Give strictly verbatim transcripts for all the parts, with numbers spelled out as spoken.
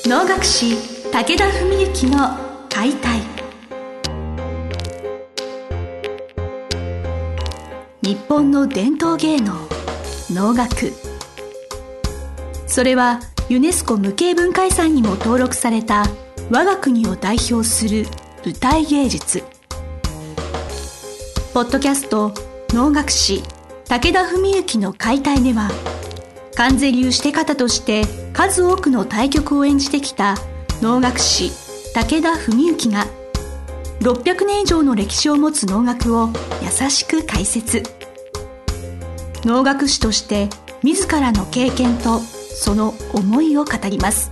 能楽師武田文幸の解体。日本の伝統芸能能楽、それはユネスコ無形文化遺産にも登録された我が国を代表する舞台芸術。ポッドキャスト能楽師武田文幸の解体では、観世流して方として数多くの大曲を演じてきた能楽師武田文幸がろっぴゃくねん以上の歴史を持つ能楽を優しく解説。能楽師として自らの経験とその思いを語ります。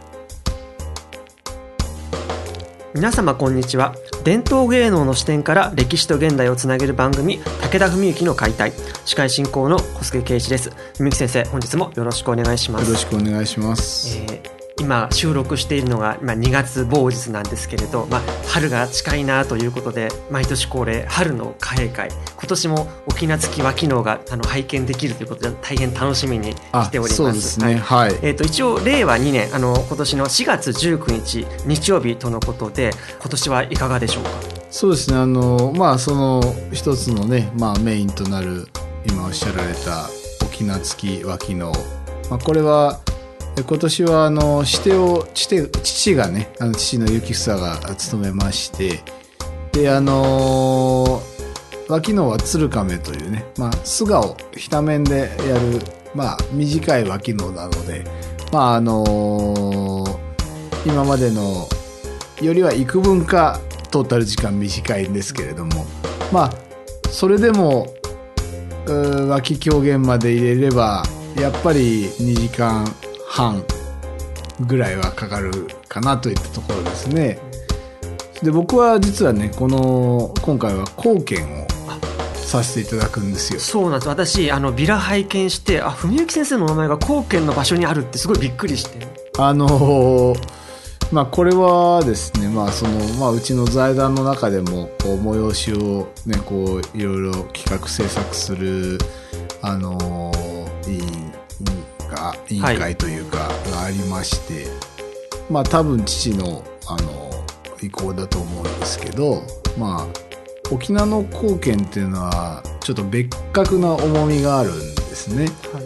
皆様こんにちは。伝統芸能の視点から歴史と現代をつなげる番組、武田文幸の解体。司会進行の小菅圭一です。文幸先生、本日もよろしくお願いします。 よろしくお願いします。 えー今収録しているのが今にがつ某日なんですけれど、まあ、春が近いなということで、毎年恒例春の貨幣会、今年も翁月和気能があの拝見できるということで大変楽しみにしております。 そうですね、はい。 えー、と一応れいわにねん、あの今年のしがつじゅうくにち日曜日とのことで、今年はいかがでしょうか。 そうですね、あのまあその一つのね、まあ、メインとなる今おっしゃられた翁月和気能、まあ、これは今年はあの指定を父, 父がね、あの父の行房が務めまして、であの和気能は鶴亀というね、まあ、素顔平面でやる、まあ、短い和気能なので、まああの今までのよりは幾分かトータル時間短いんですけれども、まあそれでも和気狂言まで入れればやっぱりにじかんはんぐらいはかかるかなといったところですね。で僕は実はね、この今回は後見をさせていただくんですよ。 そうなんです。私あのビラ拝見して、あ、文幸先生の名前が後見の場所にあるってすごいびっくりして、 あのまあこれはですね、まあそのまあうちの財団の中でもこう催しをね、こういろいろ企画制作するあの委員が委員会というかがありまして、はい、まあ多分父のあの意向だと思うんですけど、まあ沖縄の後見っていうのはちょっと別格な重みがあるんですね。はい、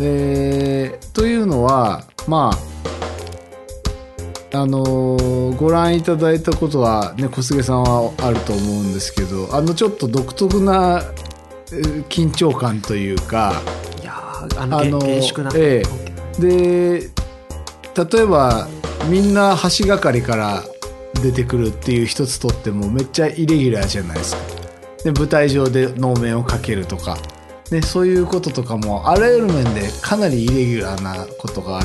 でというのはまああのご覧いただいたことはね、小菅さんはあると思うんですけど、あのちょっと独特な緊張感というか、 あの厳粛な、 ええ、で例えばみんな橋がかりから出てくるっていう一つとってもめっちゃイレギュラーじゃないですか。で舞台上で能面をかけるとか、でそういうこととかもあらゆる面でかなりイレギュラーなことがあって、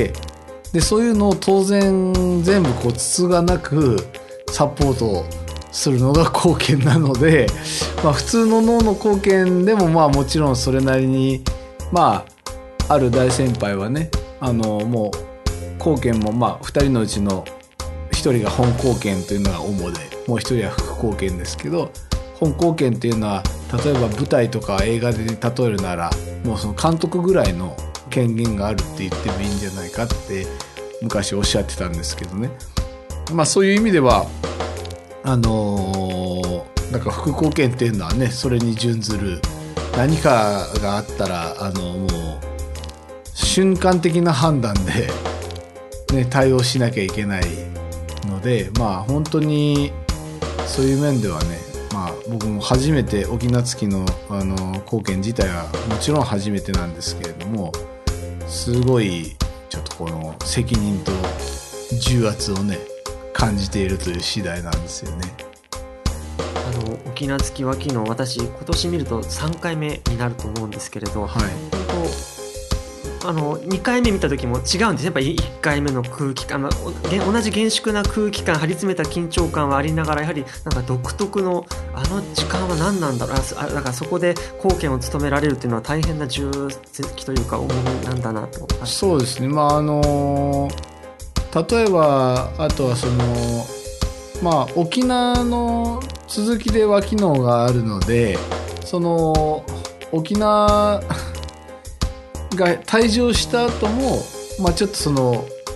でそういうのを当然全部こうつつがなくサポートするのが後見なので、まあ、普通の能の後見でもまあもちろんそれなりにまあ、ある大先輩はね、あのもう後見もまあふたりのうちのひとりが本後見というのが主で、もうひとりは副後見ですけど、本後見っていうのは例えば舞台とか映画で例えるならもうその監督ぐらいの権限があるって言ってもいいんじゃないかって昔おっしゃってたんですけどね。まあそういう意味ではあのー、なんか副後見っていうのはね、それに準ずる何かがあったらあのもう瞬間的な判断で、ね、対応しなきゃいけないので、まあ本当にそういう面ではね、まあ、僕も初めて沖縄月のあの後見自体はもちろん初めてなんですけれども、すごいちょっとこの責任と重圧をね感じているという次第なんですよね。 あの沖縄月和気能、私今年見るとさんかいめになると思うんですけれど、はい、本当あのにかいめ見た時も違うんです。やっぱりいっかいめの空気感、同じ厳粛な空気感、張り詰めた緊張感はありながら、やはりなんか独特のあの時間は何なんだろう、あだからそこで後見を務められるというのは大変な重責というか重みなんだなと。 そうですね、まああの例えばあとはそのまあ沖縄の続きで和気能があるので、その沖縄が退場した後も、まあ、ちょっとその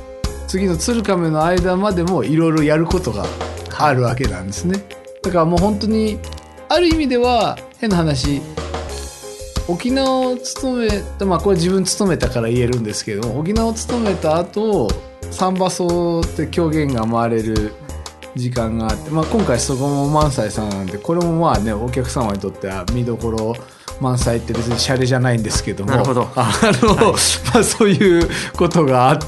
次の鶴亀の間までもいろいろやることがあるわけなんですね。だからもう本当にある意味では変な話、沖縄を務め、まあこれ自分務めたから言えるんですけども、沖縄を務めた後サンバソって狂言が回れる時間があって、まあ、今回そこも満載さんなんで、これもまあねお客様にとっては見どころ満載って別にシャレじゃないんですけども、 なるほど、 あの、はい、まあ、そういうことがあって、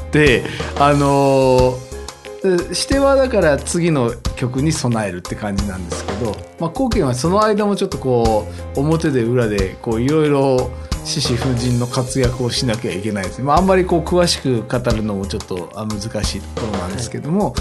あの指定はだから次の曲に備えるって感じなんですけど、まあ、後見はその間もちょっとこう表で裏でこういろいろ獅子奮迅の活躍をしなきゃいけないですね。まあ、あんまりこう詳しく語るのもちょっと難しいところなんですけども、はい、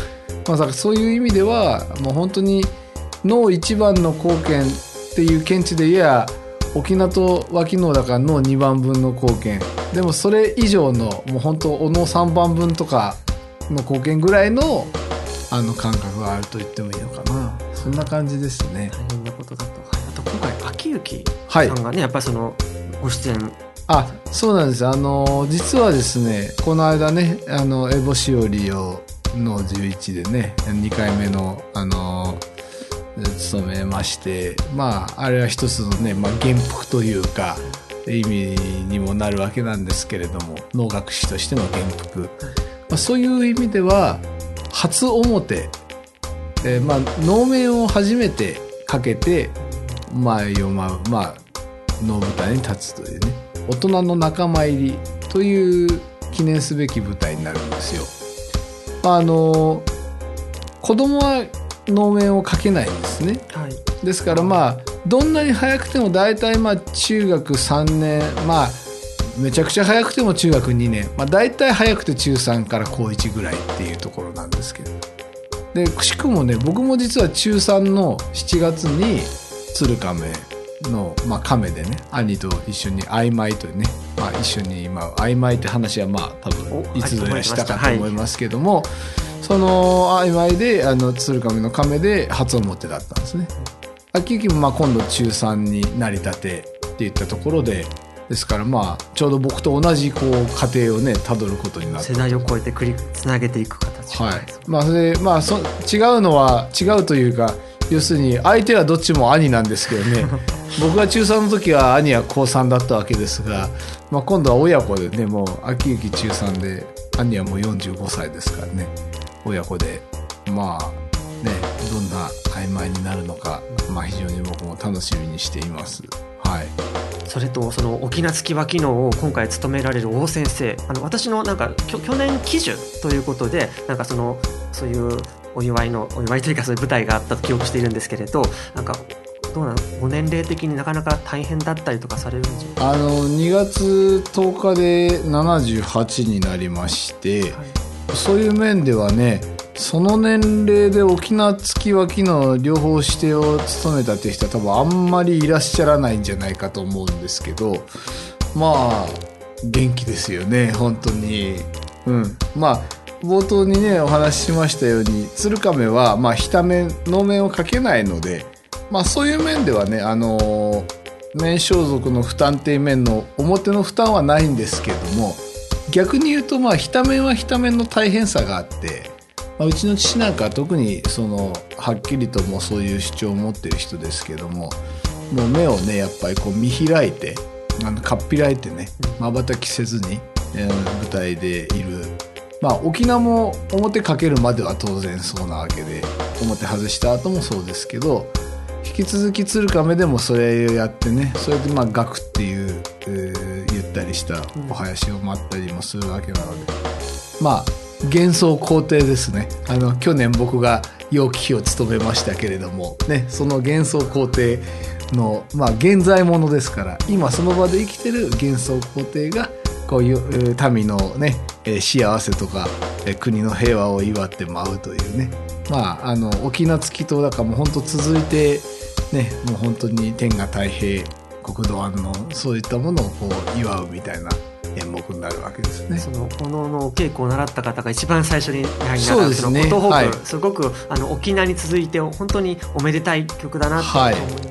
まあ、そういう意味ではもう本当に能一番の貢献っていう見地で言えば沖縄と脇能だから能二番分の貢献でもそれ以上のもう本当お能三番分とかの貢献ぐらいのあの感覚があると言ってもいいのかな。そんな感じですね。 大変なことだと、はい、あと今回秋行さんがね、はい、やっぱりそのご出演、 あ、そうなんです。あの実はですねこの間ねあのエボしおりをのじゅういちでねにかいめのあの務めまして、まああれは一つのね、まあ、元服というか意味にもなるわけなんですけれども、能楽師としての元服、まあ、そういう意味では初表、えー、まあ能面を初めてかけてまあ読まう、まあ能舞台に立つというね、大人の仲間入りという記念すべき舞台になるんですよ。まあ、あの子供は能面をかけないんですね、はい、ですからまあどんなに早くても大体まあ中学さんねん、まあめちゃくちゃ早くても中学にねん、まあ、大体早くて中さんから高いちぐらいっていうところなんですけど、でくしくもね僕も実は中さんのしちがつに鶴亀の、まあ、亀でね兄と一緒に曖昧とね、まあ、一緒に今曖昧って話はまあ多分いつぞやしたかと思いますけども、はい、その曖昧であの鶴亀の亀で初表だったんですね。秋行もまあ今度中さんになりたてっていったところで、ですからまあちょうど僕と同じこう過程をねたどることになって、 世代を超えて繰りつなげていく形、 はい、まあそれまあそ違うのは違うというか、要するに相手はどっちも兄なんですけどね僕が中さんの時は兄は高さんだったわけですが、まあ、今度は親子でね、もう秋行中さんで兄はもうよんじゅうごさいですからね、親子でまあねどんな曖昧になるのか、まあ、非常に僕も楽しみにしています。はい。 それとその沖縄付き和機能を今回務められる大先生、あの私のなんか去年喜寿ということでなんかそのそういうお祝いのお祝いというかそういう舞台があったと記憶しているんですけれど、なんかどうなの、ご年齢的になかなか大変だったりとかされるんですか？ あのにがつとおかでななじゅうはちになりまして、はい、そういう面ではねその年齢で沖縄付き和機能両方指定を務めたっていう人は多分あんまりいらっしゃらないんじゃないかと思うんですけど、まあ元気ですよね本当に。うん、まあ冒頭にねお話ししましたように鶴亀はまあ日面能面をかけないので、まあそういう面ではねあの面装束の負担っていう面の表の負担はないんですけども、逆に言うとまあ日面は日面の大変さがあって、まあ、うちの父なんかは特にそのはっきりともそういう主張を持ってる人ですけども、もう目をねやっぱりこう見開いてあのかっぴらいてね瞬きせずに、えー、舞台でいる。まあ沖縄も表かけるまでは当然そうなわけで、表外した後もそうですけど、引き続き鶴亀でもそれをやってね、それでまあ楽っていう、えー、ゆったりしたお囃子を待ったりもするわけなので、まあ幻想皇帝ですね。あの去年僕が楊貴妃を務めましたけれどもね、その幻想皇帝のまあ現在ものですから、今その場で生きてる幻想皇帝がこういう民のね幸せとか国の平和を祝って舞うというね、まああの沖縄付きとだからもう本当続いてね、もう本当に天下太平国土安のそういったものをこう祝うみたいな演目になるわけですね。 そのお能のお稽古を習った方が一番最初にやはり習うその琴ホープ、はい、すごくあの沖縄に続いて本当におめでたい曲だなと思います。 はい、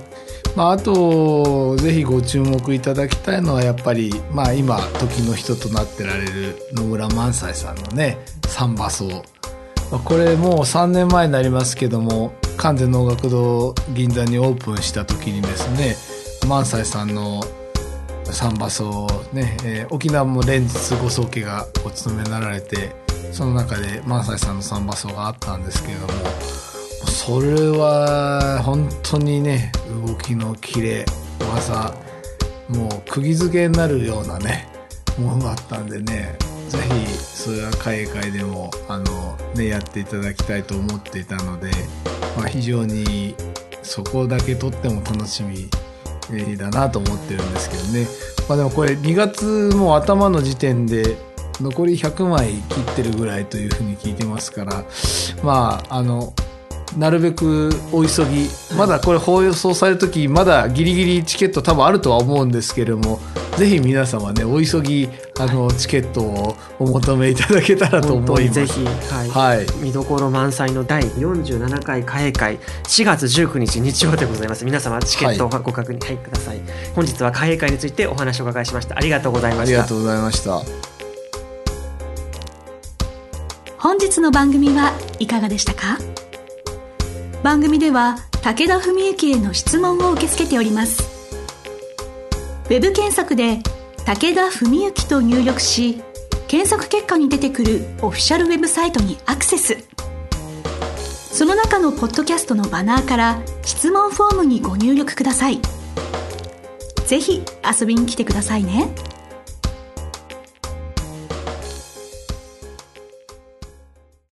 まあ、あとぜひご注目いただきたいのはやっぱり、まあ、今時の人となってられる野村萬斎さんのねサンバ奏、まあ、これもうさんねんまえになりますけども観世能楽堂銀座にオープンした時にですね萬斎さんのサンバ奏ね、えー、沖縄も連日ご宗家がお務めになられてその中で萬斎さんのサンバ奏があったんですけれどもそれは本当にね動きのキレ技もう釘付けになるようなねものだったんでねぜひそれは会会でもあの、ね、やっていただきたいと思っていたので、まあ、非常にそこだけとっても楽しみだなと思ってるんですけどね、まあ、でもこれにがつもう頭の時点で残りひゃくまい切ってるぐらいというふうに聞いてますからまああのなるべくお急ぎまだこれ放送される時まだギリギリチケット多分あるとは思うんですけれどもぜひ皆様ねお急ぎあのチケットをお求めいただけたらと思います。 ぜひ、はいはい、見どころ満載のだいよんじゅうななかい花影会しがつじゅうくにち日曜でございます。皆様チケットをご確認、はい、ください。本日は花影会についてお話をお伺いしました。ありがとうございました。 ありがとうございました。 本日の番組はいかがでしたか？番組では武田文幸への質問を受け付けております。ウェブ検索で武田文幸と入力し検索結果に出てくるオフィシャルウェブサイトにアクセス。その中のポッドキャストのバナーから質問フォームにご入力ください。ぜひ遊びに来てくださいね。